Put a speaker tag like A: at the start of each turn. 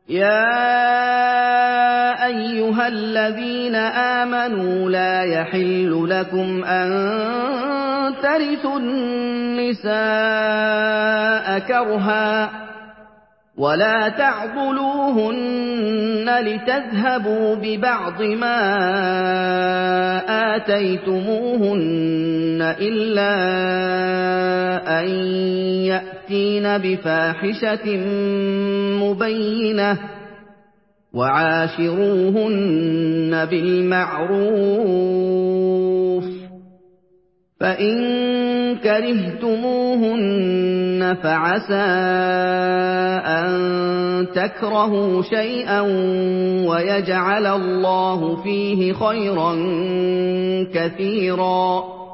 A: يَا أَيُّهَا الَّذِينَ آمَنُوا لَا يَحِلُّ لَكُمْ أَن تَرِثُوا النِّسَاءَ كَرْهًا وَلَا تَعْضُلُوهُنَّ لِتَذْهَبُوا بِبَعْضِ مَا آتَيْتُمُوهُنَّ إِلَّا أَن يَأْتِينَ بِفَاحِشَةٍ مُّبَيِّنَةٍ ۚ وَعَاشِرُوهُنَّ بِالْمَعْرُوفِ ۚ فَإِن كَرِهْتُمُوهُنَّ فَعَسَىٰ أَن تَكْرَهُوا شَيْئًا وَيَجْعَلَ اللَّهُ فِيهِ خَيْرًا كَثِيرًا